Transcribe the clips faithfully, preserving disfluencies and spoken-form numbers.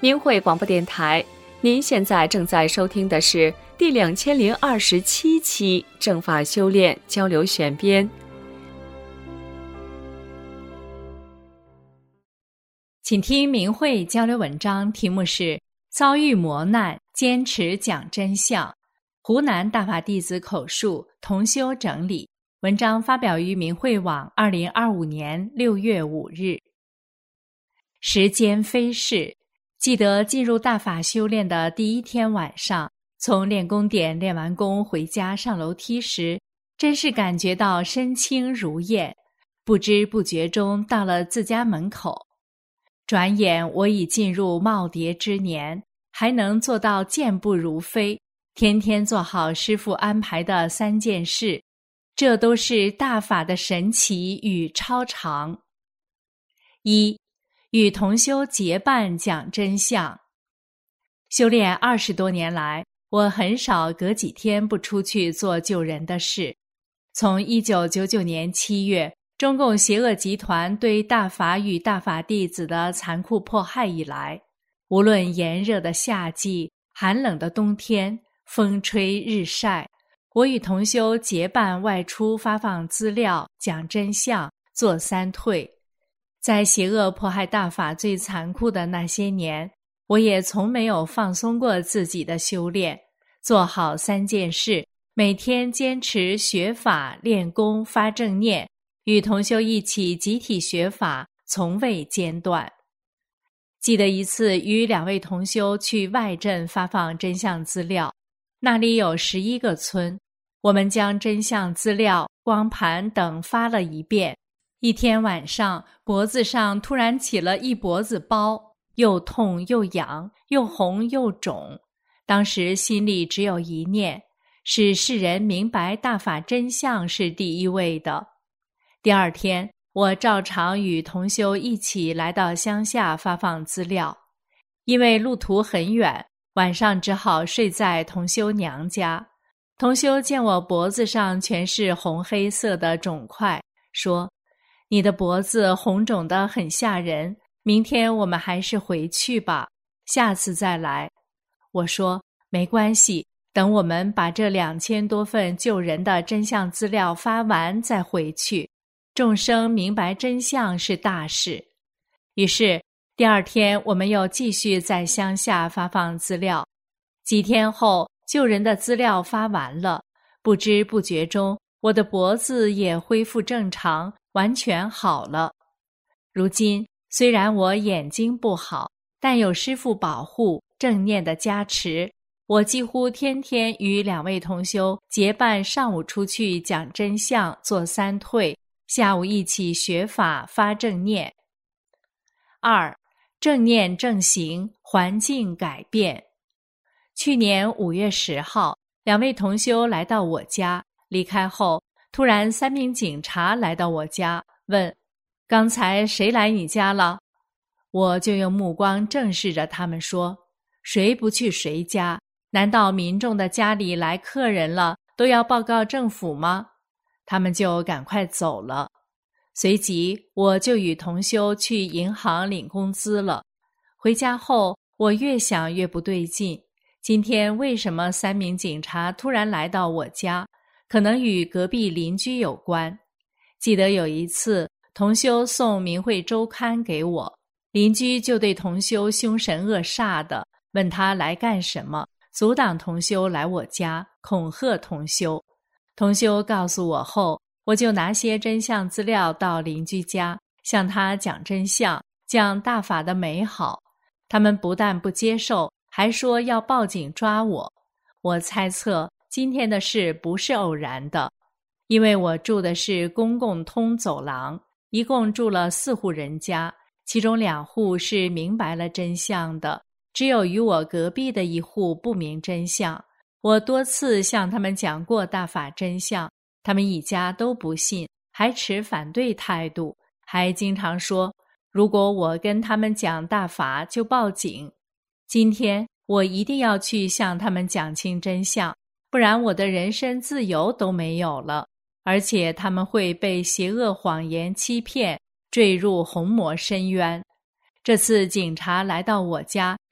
明慧广播电台，您现在正在收听的是第两千零二十七期正法修炼交流选编。 请听明慧交流文章，题目是遭遇磨难，坚持讲真相。湖南大法弟子口述，同修整理。文章发表于明慧网二零二五年六月五日。时间飞逝，记得进入大法修炼的第一天晚上，从练功点练完功回家上楼梯时，真是感觉到身轻如燕，不知不觉中到了自家门口。转眼我已进入耄耋之年，还能做到健步如飞，天天做好师父安排的三件事，这都是大法的神奇与超常。一、与同修结伴讲真相。修炼二十多年来，我很少隔几天不出去做救人的事。从一九九九年七月，中共邪恶集团对大法与大法弟子的残酷迫害以来，无论炎热的夏季、寒冷的冬天、风吹日晒，我与同修结伴外出发放资料、讲真相、做三退。在邪恶迫害大法最残酷的那些年，我也从没有放松过自己的修炼，做好三件事，每天坚持学法、练功、发正念，与同修一起集体学法，从未间断。记得一次与两位同修去外镇发放真相资料，那里有十一个村，我们将真相资料、光盘等发了一遍。一天晚上，脖子上突然起了一脖子包，又痛又痒，又红又肿。当时心里只有一念，使世人明白大法真相是第一位的。第二天，我照常与同修一起来到乡下发放资料，因为路途很远，晚上只好睡在同修娘家。同修见我脖子上全是红黑色的肿块，说：“你的脖子红肿得很吓人，明天我们还是回去吧，下次再来。”我说：“没关系，等我们把这两千多份救人的真相资料发完再回去。众生明白真相是大事。”于是第二天我们又继续在乡下发放资料。几天后，救人的资料发完了，不知不觉中，我的脖子也恢复正常，完全好了。如今虽然我眼睛不好，但有师父保护、正念的加持，我几乎天天与两位同修结伴上午出去讲真相、做三退，下午一起学法、发正念。二、正念正行，环境改变。去年五月十号，两位同修来到我家，离开后，突然三名警察来到我家，问：“刚才谁来你家了？”我就用目光正视着他们说：“谁不去谁家？难道民众的家里来客人了，都要报告政府吗？”他们就赶快走了。随即我就与同修去银行领工资了。回家后，我越想越不对劲，今天为什么三名警察突然来到我家？可能与隔壁邻居有关。记得有一次，同修送《明慧周刊》给我，邻居就对同修凶神恶煞的，问他来干什么，阻挡同修来我家，恐吓同修。同修告诉我后，我就拿些真相资料到邻居家，向他讲真相，讲大法的美好。他们不但不接受，还说要报警抓我。我猜测今天的事不是偶然的，因为我住的是公共通走廊，一共住了四户人家，其中两户是明白了真相的，只有与我隔壁的一户不明真相。我多次向他们讲过大法真相，他们一家都不信，还持反对态度，还经常说如果我跟他们讲大法就报警。今天我一定要去向他们讲清真相，不然我的人身自由都没有了，而且他们会被邪恶谎言欺骗，坠入红魔深渊。这次警察来到我家，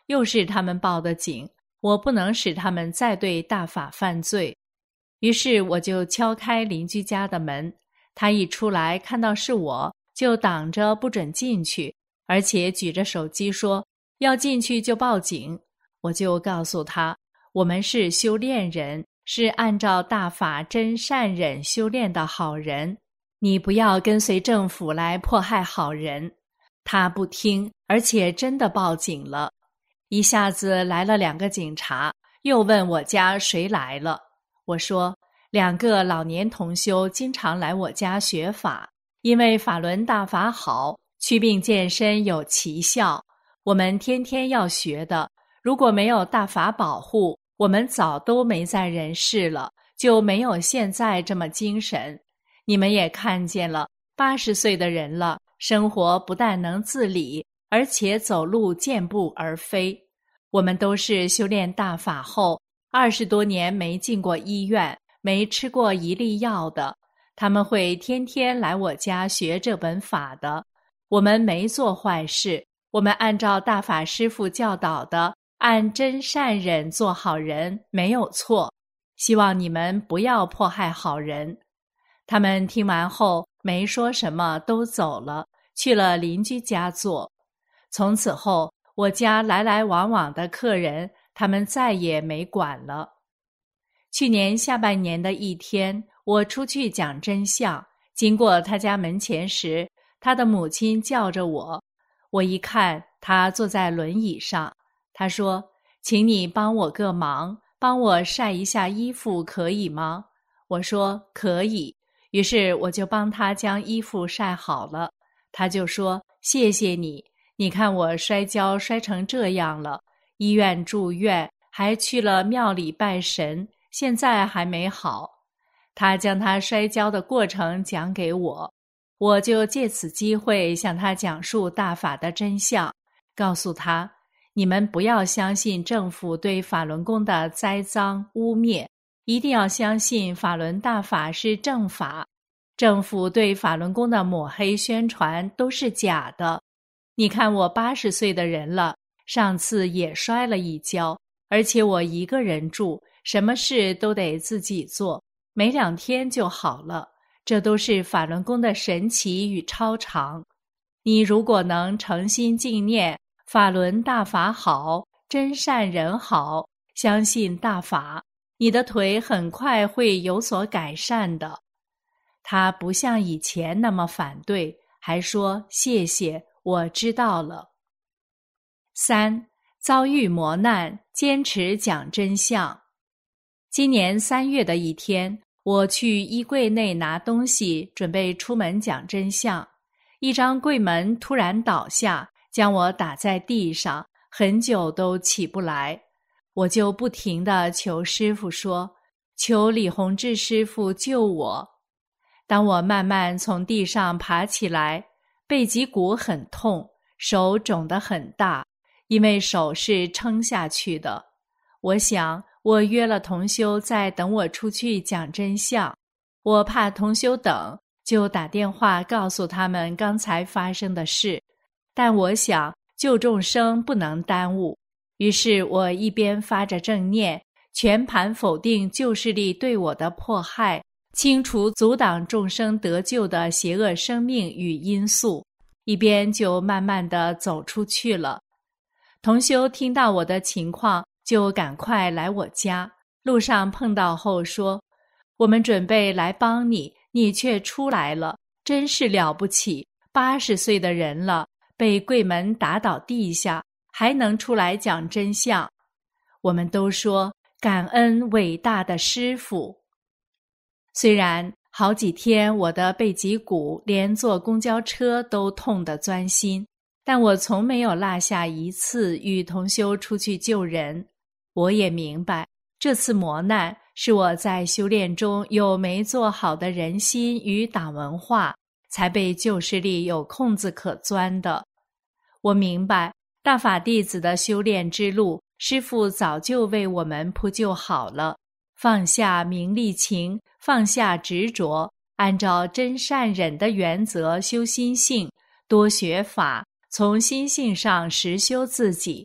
又是他们报的警，我不能使他们再对大法犯罪。于是我就敲开邻居家的门，他一出来看到是我，就挡着不准进去，而且举着手机说要进去就报警。我就告诉他，我们是修炼人，是按照大法真善忍修炼的好人，你不要跟随政府来迫害好人。他不听，而且真的报警了。一下子来了两个警察，又问我家谁来了。我说，两个老年同修经常来我家学法，因为法轮大法好，祛病健身有奇效，我们天天要学的。如果没有大法保护，我们早都没在人世了，就没有现在这么精神。你们也看见了，八十岁的人了，生活不但能自理，而且走路健步而飞。我们都是修炼大法后二十多年没进过医院，没吃过一粒药的，他们会天天来我家学这本法的。我们没做坏事，我们按照大法师父教导的，按真善忍做好人，没有错。希望你们不要迫害好人。他们听完后没说什么，都走了，去了邻居家坐。从此后，我家来来往往的客人，他们再也没管了。去年下半年的一天，我出去讲真相，经过他家门前时，他的母亲叫着我。我一看，他坐在轮椅上。他说，请你帮我个忙，帮我晒一下衣服可以吗？我说可以。于是我就帮他将衣服晒好了。他就说，谢谢你，你看我摔跤摔成这样了，医院住院，还去了庙里拜神，现在还没好。他将他摔跤的过程讲给我，我就借此机会向他讲述大法的真相，告诉他，你们不要相信政府对法轮功的栽赃污蔑，一定要相信法轮大法是正法，政府对法轮功的抹黑宣传都是假的。你看我八十岁的人了，上次也摔了一跤，而且我一个人住，什么事都得自己做，没两天就好了，这都是法轮功的神奇与超常。你如果能诚心敬念法轮大法好，真善人好，相信大法，你的腿很快会有所改善的。他不像以前那么反对，还说谢谢，我知道了。三、遭遇磨难，坚持讲真相。今年三月的一天，我去衣柜内拿东西，准备出门讲真相。一张柜门突然倒下，将我打在地上，很久都起不来。我就不停地求师父说，求李洪志师父救我。当我慢慢从地上爬起来，背脊骨很痛，手肿得很大，因为手是撑下去的。我想，我约了同修在等我出去讲真相，我怕同修等，就打电话告诉他们刚才发生的事。但我想，救众生不能耽误，于是我一边发着正念，全盘否定旧势力对我的迫害，清除阻挡众生得救的邪恶生命与因素，一边就慢慢地走出去了。同修听到我的情况，就赶快来我家，路上碰到后说，我们准备来帮你，你却出来了，真是了不起，八十岁的人了，被柜门打倒地下，还能出来讲真相。我们都说感恩伟大的师父。虽然好几天我的背脊骨连坐公交车都痛得钻心，但我从没有落下一次与同修出去救人。我也明白，这次磨难是我在修炼中有没做好的人心与党文化，才被旧势力有空子可钻的。我明白，大法弟子的修炼之路，师父早就为我们铺就好了。放下名利情，放下执着，按照真善忍的原则修心性，多学法，从心性上实修自己。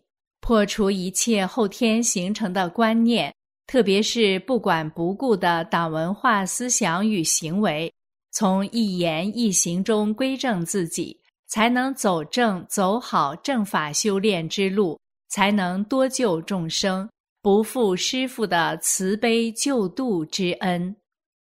破除一切后天形成的观念，特别是不管不顾的党文化思想与行为，从一言一行中归正自己，才能走正走好正法修炼之路，才能多救众生，不负师父的慈悲救度之恩。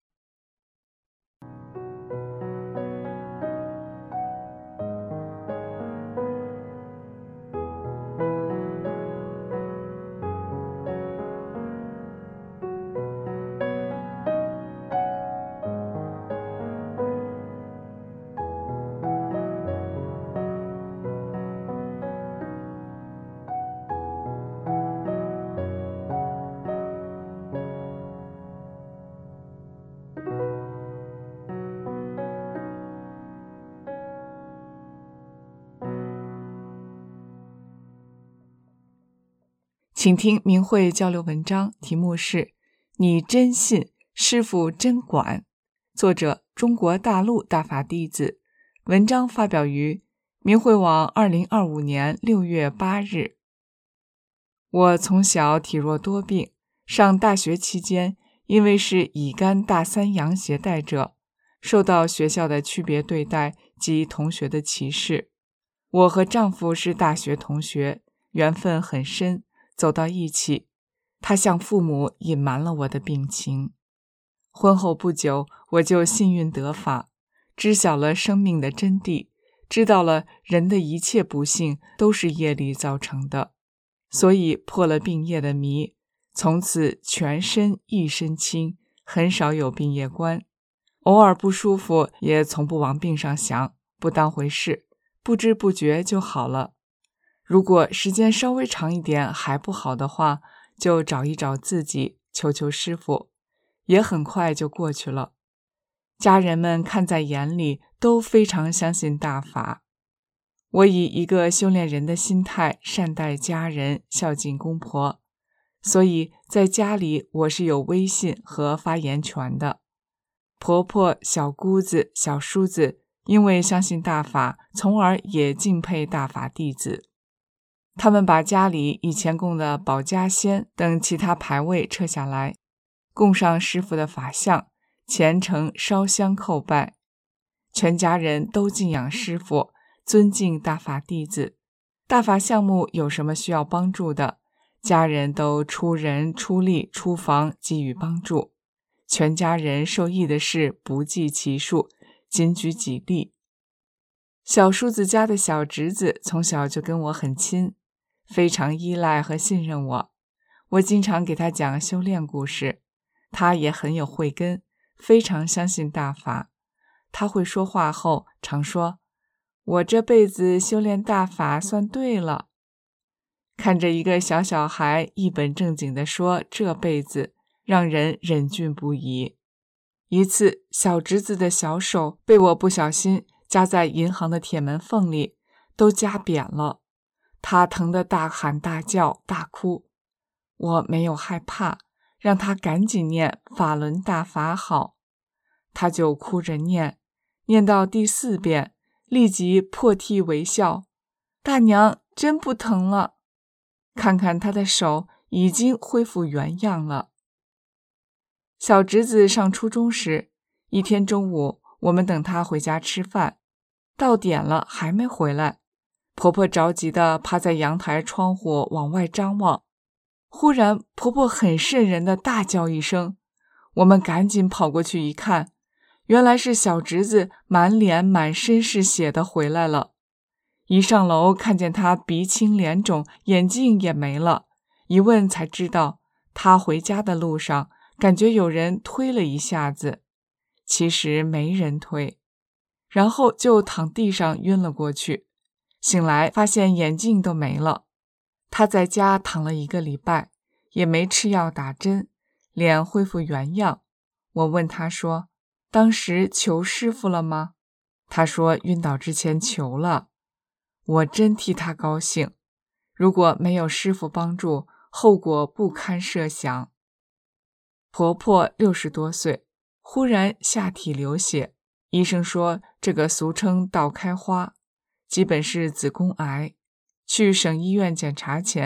请听明慧交流文章，题目是你真信，师父真管，作者中国大陆大法弟子，文章发表于明慧网二零二五年六月八日。我从小体弱多病，上大学期间因为是乙肝大三阳携带者，受到学校的区别对待及同学的歧视。我和丈夫是大学同学，缘分很深，走到一起，他向父母隐瞒了我的病情。婚后不久，我就幸运得法，知晓了生命的真谛，知道了人的一切不幸都是业力造成的，所以破了病业的迷，从此全身一身轻，很少有病业观。偶尔不舒服，也从不往病上想，不当回事，不知不觉就好了。如果时间稍微长一点还不好的话，就找一找自己，求求师父，也很快就过去了。家人们看在眼里，都非常相信大法。我以一个修炼人的心态善待家人，孝敬公婆，所以在家里我是有威信和发言权的。婆婆、小姑子、小叔子因为相信大法，从而也敬佩大法弟子。他们把家里以前供的保家仙等其他牌位撤下来，供上师父的法像，虔诚烧香叩拜。全家人都敬仰师父，尊敬大法弟子。大法项目有什么需要帮助的，家人都出人出力出房给予帮助。全家人受益的事不计其数，仅举几例。小叔子家的小侄子从小就跟我很亲，非常依赖和信任我，我经常给他讲修炼故事，他也很有慧根，非常相信大法。他会说话后常说，我这辈子修炼大法算对了。看着一个小小孩一本正经地说这辈子，让人忍俊不已。一次，小侄子的小手被我不小心夹在银行的铁门缝里，都夹扁了。他疼得大喊大叫大哭，我没有害怕，让他赶紧念法轮大法好。他就哭着念，念到第四遍，立即破涕为笑，大娘真不疼了。看看他的手已经恢复原样了。小侄子上初中时，一天中午我们等他回家吃饭，到点了还没回来，婆婆着急地趴在阳台窗户往外张望，忽然婆婆很瘆人地大叫一声，我们赶紧跑过去一看，原来是小侄子满脸满身是血的回来了。一上楼看见他鼻青脸肿，眼镜也没了，一问才知道他回家的路上感觉有人推了一下子，其实没人推，然后就躺地上晕了过去。醒来发现眼镜都没了。他在家躺了一个礼拜，也没吃药打针，脸恢复原样。我问他说，当时求师父了吗？他说晕倒之前求了。我真替他高兴，如果没有师父帮助，后果不堪设想。婆婆六十多岁，忽然下体流血，医生说这个俗称倒开花，基本是子宫癌。去省医院检查前，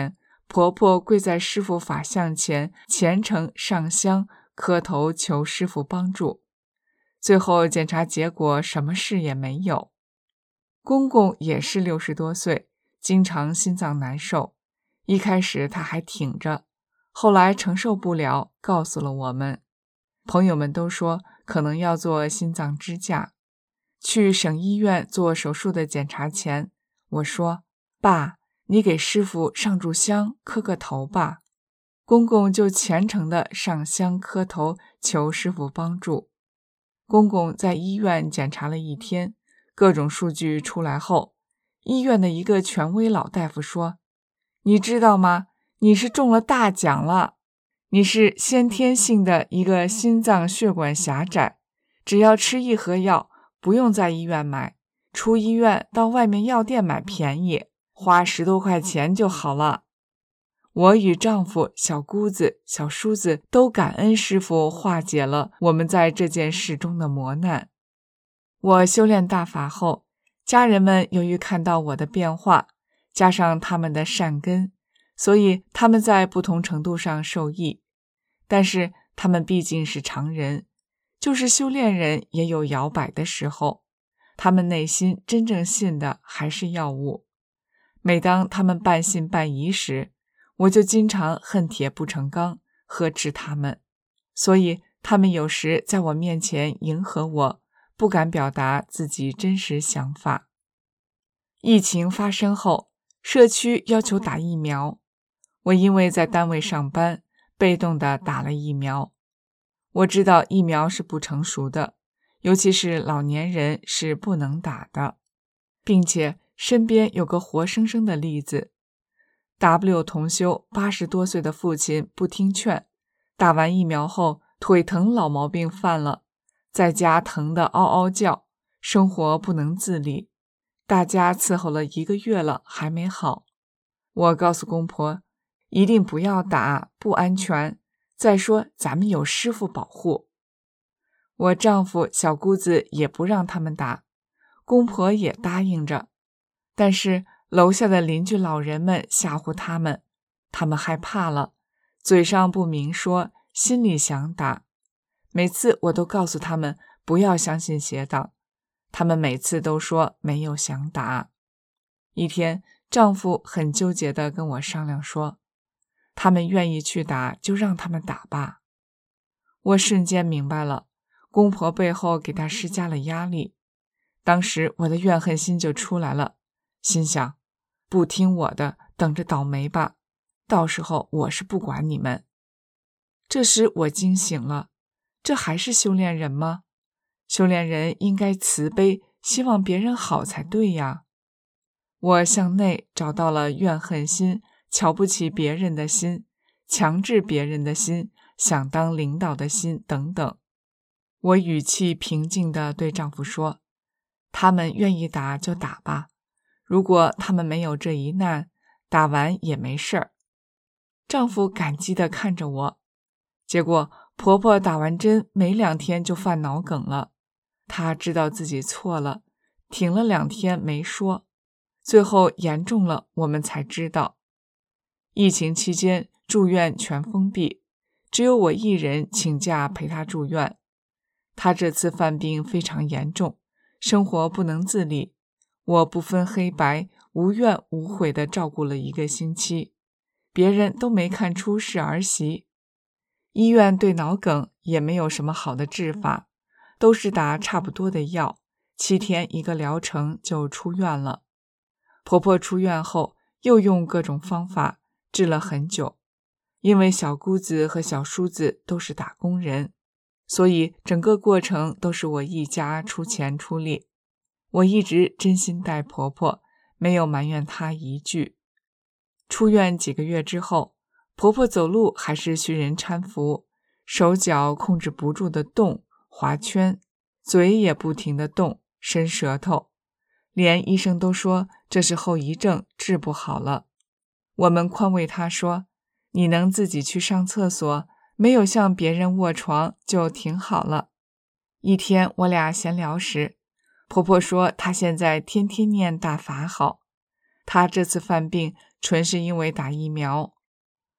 婆婆跪在师父法像前，虔诚上香磕头求师父帮助。最后检查结果什么事也没有。公公也是六十多岁，经常心脏难受，一开始他还挺着，后来承受不了，告诉了我们。朋友们都说可能要做心脏支架。去省医院做手术的检查前，我说：爸，你给师父上炷香磕个头吧。公公就虔诚地上香磕头求师父帮助。公公在医院检查了一天，各种数据出来后，医院的一个权威老大夫说：你知道吗？你是中了大奖了，你是先天性的一个心脏血管狭窄，只要吃一盒药，不用在医院买，出医院到外面药店买便宜，花十多块钱就好了。我与丈夫、小姑子、小叔子都感恩师父化解了我们在这件事中的磨难。我修炼大法后，家人们由于看到我的变化，加上他们的善根，所以他们在不同程度上受益。但是他们毕竟是常人，就是修炼人也有摇摆的时候，他们内心真正信的还是药物。每当他们半信半疑时，我就经常恨铁不成钢，呵斥他们，所以他们有时在我面前迎合我，不敢表达自己真实想法。疫情发生后，社区要求打疫苗，我因为在单位上班，被动地打了疫苗。我知道疫苗是不成熟的，尤其是老年人是不能打的，并且身边有个活生生的例子。W 同修八十多岁的父亲不听劝，打完疫苗后腿疼老毛病犯了，在家疼得嗷嗷叫，生活不能自理，大家伺候了一个月了还没好。我告诉公婆，一定不要打，不安全，再说咱们有师父保护。我丈夫、小姑子也不让他们打，公婆也答应着，但是楼下的邻居老人们吓唬他们，他们害怕了，嘴上不明说，心里想打。每次我都告诉他们不要相信邪党，他们每次都说没有想打。一天，丈夫很纠结地跟我商量说，他们愿意去打就让他们打吧。我瞬间明白了，公婆背后给他施加了压力。当时我的怨恨心就出来了，心想，不听我的，等着倒霉吧，到时候我是不管你们。这时我惊醒了，这还是修炼人吗？修炼人应该慈悲，希望别人好才对呀。我向内找到了怨恨心、瞧不起别人的心、强制别人的心、想当领导的心等等。我语气平静地对丈夫说，他们愿意打就打吧，如果他们没有这一难，打完也没事儿。丈夫感激地看着我，结果婆婆打完针没两天就犯脑梗了，她知道自己错了，停了两天没说，最后严重了我们才知道。疫情期间住院全封闭，只有我一人请假陪她住院。她这次犯病非常严重，生活不能自理，我不分黑白，无怨无悔地照顾了一个星期，别人都没看出是儿媳。医院对脑梗也没有什么好的治法，都是打差不多的药，七天一个疗程就出院了。婆婆出院后又用各种方法治了很久，因为小姑子和小叔子都是打工人，所以整个过程都是我一家出钱出力。我一直真心待婆婆，没有埋怨她一句。出院几个月之后，婆婆走路还是需人搀扶，手脚控制不住的动、划圈，嘴也不停地动、伸舌头，连医生都说这是后遗症，治不好了。我们宽慰她说，你能自己去上厕所，没有向别人卧床就挺好了。一天我俩闲聊时，婆婆说她现在天天念大法好，她这次犯病纯是因为打疫苗，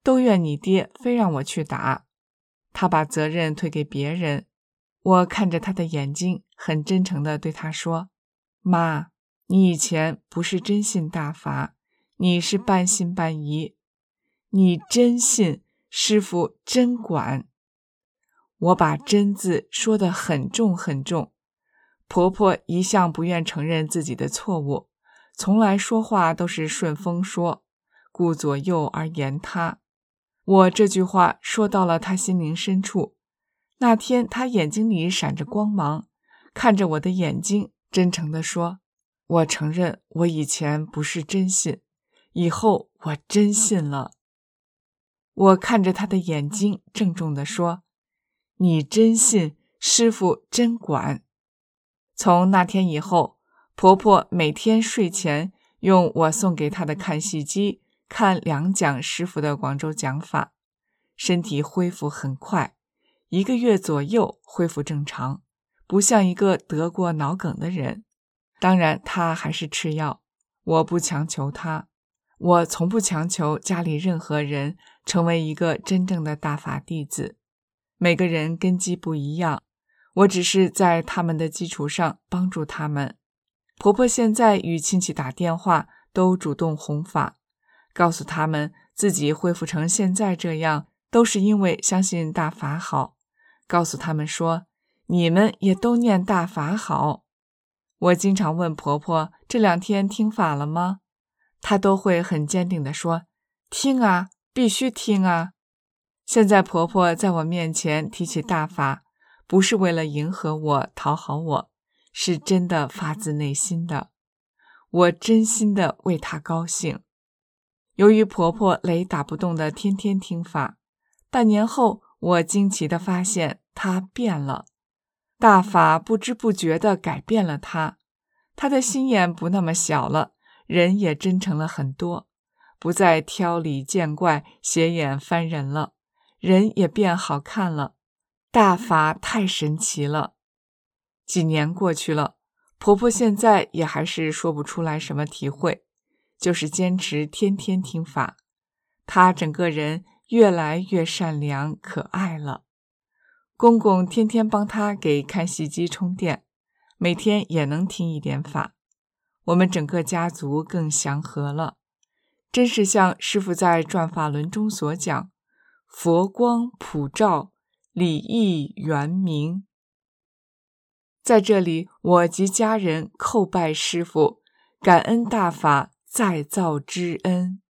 都怨你爹非让我去打。他把责任推给别人。我看着他的眼睛，很真诚地对他说，妈，你以前不是真信大法，你是半信半疑。你真信，师父真管。我把真字说得很重很重。婆婆一向不愿承认自己的错误，从来说话都是顺风说，顾左右而言他。我这句话说到了她心灵深处。那天她眼睛里闪着光芒，看着我的眼睛，真诚地说，我承认我以前不是真信，以后我真信了。我看着她的眼睛，郑重地说，你真信，师父真管。从那天以后，婆婆每天睡前用我送给她的看戏机看两讲师父的广州讲法，身体恢复很快，一个月左右恢复正常，不像一个得过脑梗的人。当然她还是吃药，我不强求她，我从不强求家里任何人成为一个真正的大法弟子。每个人根基不一样，我只是在他们的基础上帮助他们。婆婆现在与亲戚打电话都主动弘法，告诉他们自己恢复成现在这样都是因为相信大法好，告诉他们说，你们也都念大法好。我经常问婆婆这两天听法了吗？她都会很坚定地说，听啊，必须听啊。现在婆婆在我面前提起大法，不是为了迎合我讨好我，是真的发自内心的，我真心的为她高兴。由于婆婆雷打不动的天天听法，半年后我惊奇地发现她变了，大法不知不觉地改变了她，她的心眼不那么小了，人也真诚了很多，不再挑理见怪斜眼翻人了，人也变好看了。大法太神奇了。几年过去了，婆婆现在也还是说不出来什么体会，就是坚持天天听法。她整个人越来越善良可爱了。公公天天帮她给看戏机充电，每天也能听一点法。我们整个家族更祥和了，真是像师父在转法轮中所讲，佛光普照，礼义圆明。在这里，我及家人叩拜师父，感恩大法再造之恩。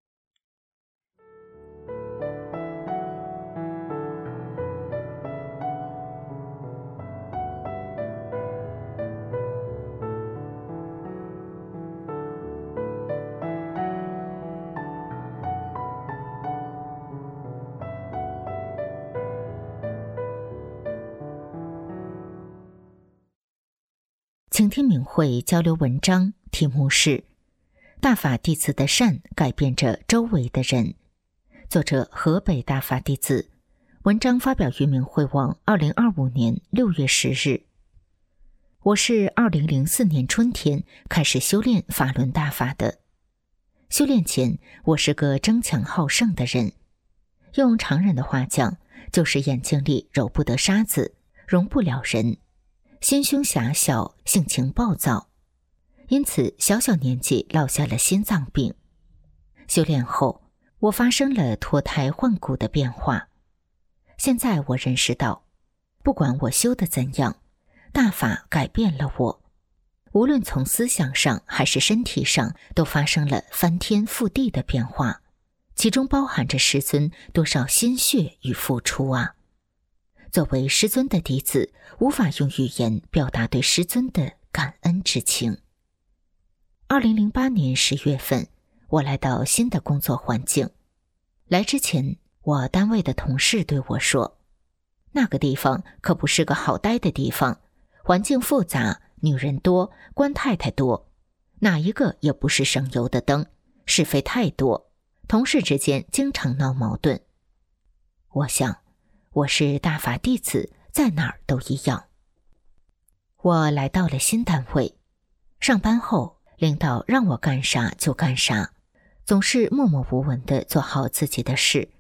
请听明慧交流文章，题目是大法弟子的善改变着周围的人，作者河北大法弟子，文章发表于明慧网二零二五年六月十日。我是二零零四年春天开始修炼法轮大法的。修炼前，我是个争强好胜的人，用常人的话讲，就是眼睛里揉不得沙子，容不了人，心胸狭小，性情暴躁，因此小小年纪落下了心脏病。修炼后，我发生了脱胎换骨的变化。现在我认识到，不管我修得怎样，大法改变了我，无论从思想上还是身体上，都发生了翻天覆地的变化，其中包含着师尊多少心血与付出啊！作为师尊的弟子，无法用语言表达对师尊的感恩之情。二零零八年十月份，我来到新的工作环境。来之前，我单位的同事对我说，那个地方可不是个好待的地方，环境复杂，女人多，官太太多，哪一个也不是省油的灯，是非太多，同事之间经常闹矛盾。我想，我是大法弟子，在哪儿都一样。我来到了新单位，上班后，领导让我干啥就干啥，总是默默无闻地做好自己的事，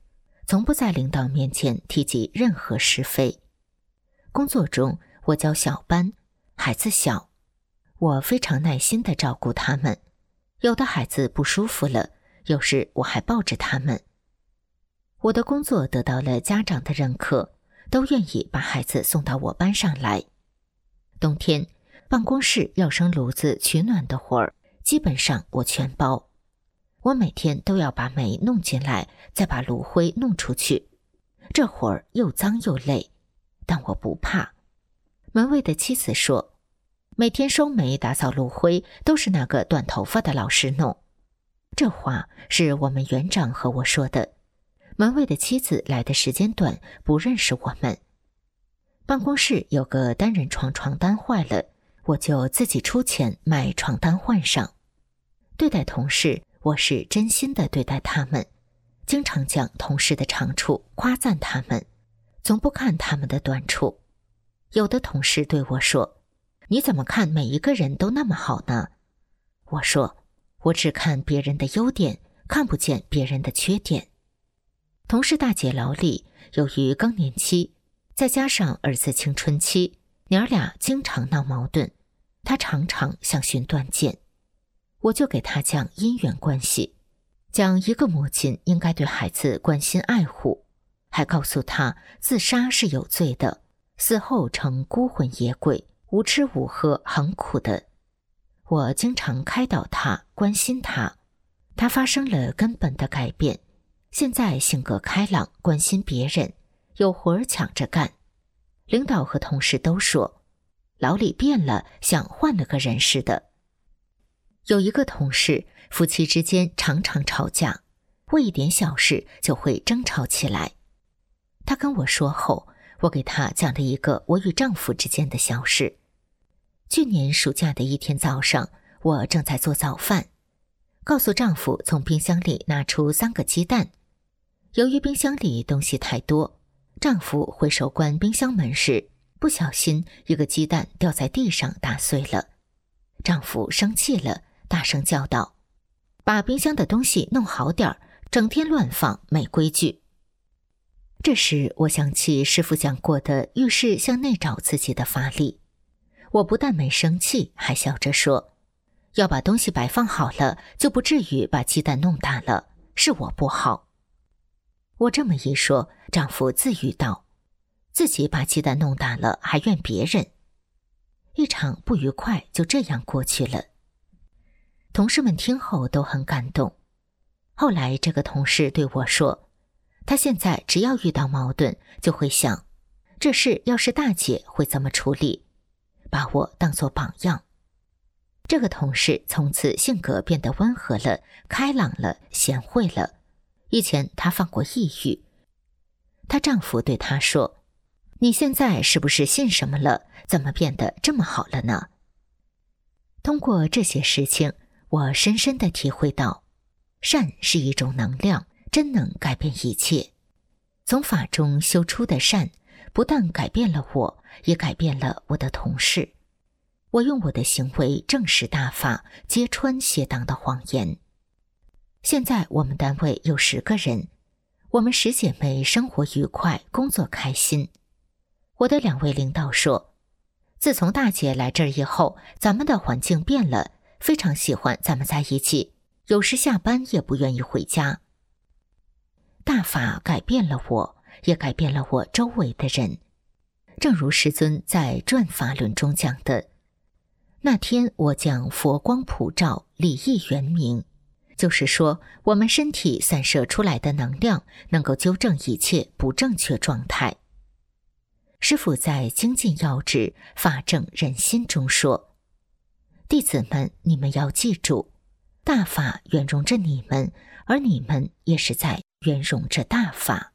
从不在领导面前提及任何是非。工作中，我教小班，孩子小，我非常耐心地照顾他们。有的孩子不舒服了，有时我还抱着他们。我的工作得到了家长的认可，都愿意把孩子送到我班上来。冬天，办公室要生炉子取暖的活儿，基本上我全包。我每天都要把煤弄进来，再把炉灰弄出去，这活儿又脏又累，但我不怕。门卫的妻子说，每天收煤打扫炉灰都是那个短头发的老师弄。这话是我们园长和我说的。门卫的妻子来的时间短，不认识我们。办公室有个单人床床单坏了，我就自己出钱买床单换上。对待同事，我是真心的对待他们，经常讲同事的长处，夸赞他们，从不看他们的短处。有的同事对我说，你怎么看每一个人都那么好呢？我说，我只看别人的优点，看不见别人的缺点。同事大姐老李，由于更年期，再加上儿子青春期，娘儿俩经常闹矛盾，她常常想寻断剑。我就给她讲姻缘关系，讲一个母亲应该对孩子关心爱护，还告诉她自杀是有罪的，死后成孤魂野鬼，无吃无喝，很苦的。我经常开导她，关心她，她发生了根本的改变，现在性格开朗，关心别人，有活儿抢着干。领导和同事都说，老李变了，像换了个人似的。有一个同事，夫妻之间常常吵架，为一点小事就会争吵起来。他跟我说后，我给他讲了一个我与丈夫之间的小事。去年暑假的一天早上，我正在做早饭，告诉丈夫从冰箱里拿出三个鸡蛋。由于冰箱里东西太多，丈夫回手关冰箱门时，不小心一个鸡蛋掉在地上打碎了。丈夫生气了，大声叫道，把冰箱的东西弄好点儿，整天乱放，没规矩。这时我想起师父讲过的遇事向内找自己的法力，我不但没生气，还笑着说，要把东西摆放好了，就不至于把鸡蛋弄大了，是我不好。我这么一说，丈夫自语道，自己把鸡蛋弄大了，还怨别人。一场不愉快就这样过去了。同事们听后都很感动。后来这个同事对我说，他现在只要遇到矛盾，就会想，这事要是大姐会怎么处理，把我当作榜样。这个同事从此性格变得温和了，开朗了，贤惠了。以前她犯过抑郁，她丈夫对她说，你现在是不是信什么了？怎么变得这么好了呢？通过这些事情，我深深地体会到，善是一种能量，真能改变一切。从法中修出的善，不但改变了我，也改变了我的同事。我用我的行为证实大法，揭穿邪党的谎言。现在我们单位有十个人，我们十姐妹生活愉快，工作开心。我的两位领导说，自从大姐来这儿以后，咱们的环境变了，非常喜欢咱们在一起，有时下班也不愿意回家。大法改变了我，也改变了我周围的人。正如师尊在转法轮中讲的，那天我讲佛光普照，理义圆明，就是说我们身体散射出来的能量能够纠正一切不正确状态。师父在精进要旨法正人心中说，弟子们，你们要记住，大法圆融着你们，而你们也是在圆融着大法。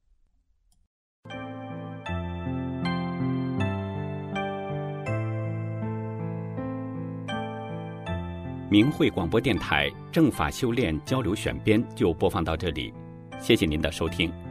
明慧广播电台正法修炼交流选编就播放到这里，谢谢您的收听。